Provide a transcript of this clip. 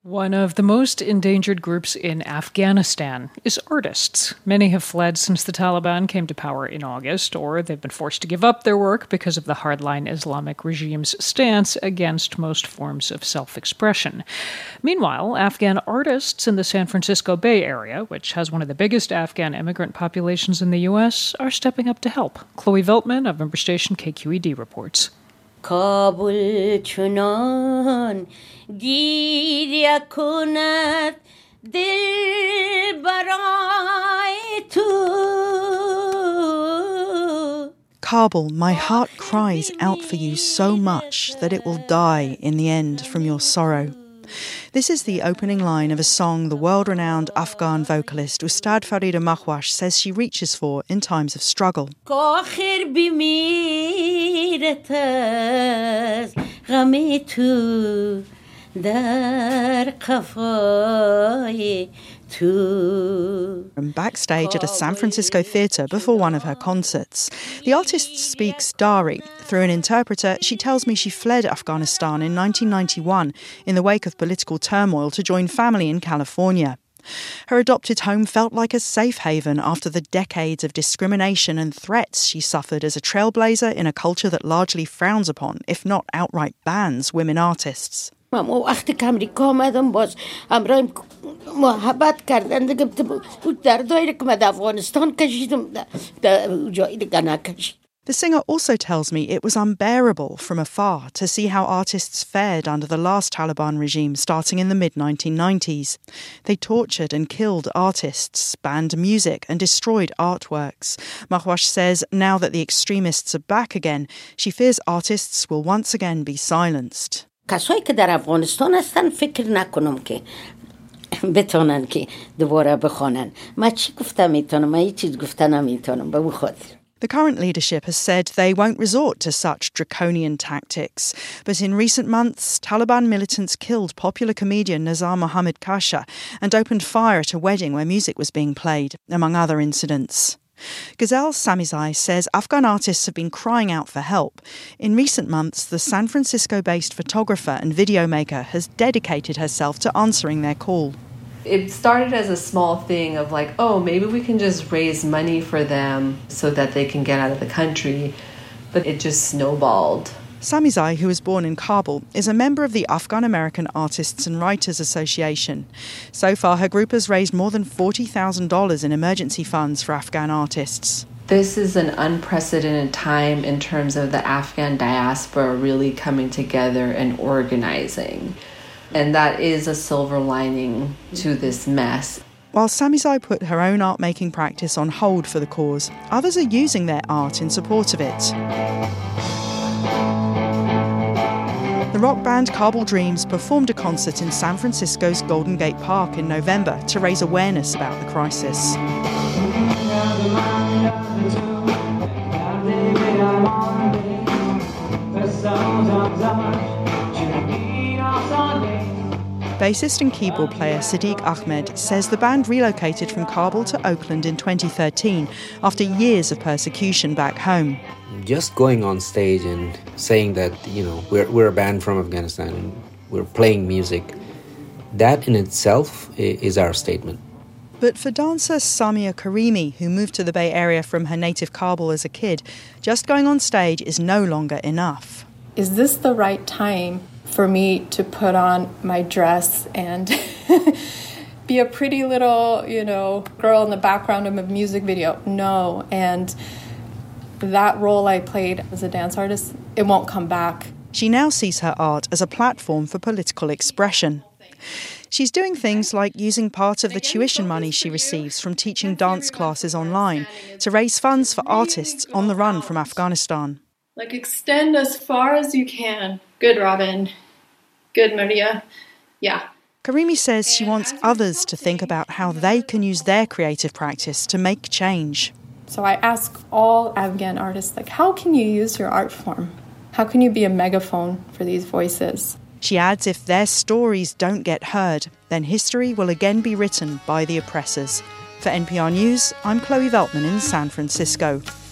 One of the most endangered groups in Afghanistan is artists. Many have fled since the Taliban came to power in August, or they've been forced to give up their work because of the hardline Islamic regime's stance against most forms of self-expression. Meanwhile, Afghan artists in the San Francisco Bay Area, which has one of the biggest Afghan immigrant populations in the U.S., are stepping up to help. Chloe Veltman of member station KQED reports. کابل چنان گیریا کند دل برای تو. Kabul, my heart cries out for you so much that it will die in the end from your sorrow. This is the opening line of a song the world-renowned Afghan vocalist Ustad Farida Makhwash says she reaches for in times of struggle. From backstage at a San Francisco theatre before one of her concerts. The artist speaks Dari. Through an interpreter, she tells me she fled Afghanistan in 1991 in the wake of political turmoil to join family in California. Her adopted home felt like a safe haven after the decades of discrimination and threats she suffered as a trailblazer in a culture that largely frowns upon, if not outright bans, women artists. ما وقتی که امریکا آمدم باز همراه محبت کردن دیگه در دایره که من افغانستان کشیدم جایی دیگه نکشید. The singer also tells me it was unbearable from afar to see how artists fared under the last Taliban regime starting in the mid-1990s. They tortured and killed artists, banned music and destroyed artworks. Makhwash says now that the extremists are back again, she fears artists will once again be silenced. کسایی که در افغانستان هستن فکر نکنم که بتونن که دوباره بخوانن. من چی گفتم میتونم؟ من هیچ چیز گفتن نمیتونم به خاطر. The current leadership has said they won't resort to such draconian tactics. But in recent months, Taliban militants killed popular comedian Nazar Mohammad Kasha and opened fire at a wedding where music was being played, among other incidents. Ghazal Samizai says Afghan artists have been crying out for help. In recent months, the San Francisco-based photographer and videomaker has dedicated herself to answering their call. It started as a small thing of like, oh, maybe we can just raise money for them so that they can get out of the country. But it just snowballed. Samizai, who was born in Kabul, is a member of the Afghan-American Artists and Writers Association. So far, her group has raised more than $40,000 in emergency funds for Afghan artists. This is an unprecedented time in terms of the Afghan diaspora really coming together and organizing. And that is a silver lining to this mess. While Samizai put her own art-making practice on hold for the cause, others are using their art in support of it. The rock band Kabul Dreams performed a concert in San Francisco's Golden Gate Park in November to raise awareness about the crisis. Bassist and keyboard player Sadiq Ahmed says the band relocated from Kabul to Oakland in 2013 after years of persecution back home. Just going on stage and saying that, we're a band from Afghanistan and we're playing music, that in itself is our statement. But for dancer Samia Karimi, who moved to the Bay Area from her native Kabul as a kid, just going on stage is no longer enough. Is this the right time for me to put on my dress and be a pretty little, girl in the background of a music video? No. And that role I played as a dance artist, it won't come back. She now sees her art as a platform for political expression. She's doing things like using part of the tuition money she receives from teaching dance classes online to raise funds for artists on the run from Afghanistan. Extend as far as you can. Good, Robin. Good, Maria. Yeah. Karimi says she wants others to think about how they can use their creative practice to make change. So I ask all Afghan artists, how can you use your art form? How can you be a megaphone for these voices? She adds if their stories don't get heard, then history will again be written by the oppressors. For NPR News, I'm Chloe Veltman in San Francisco.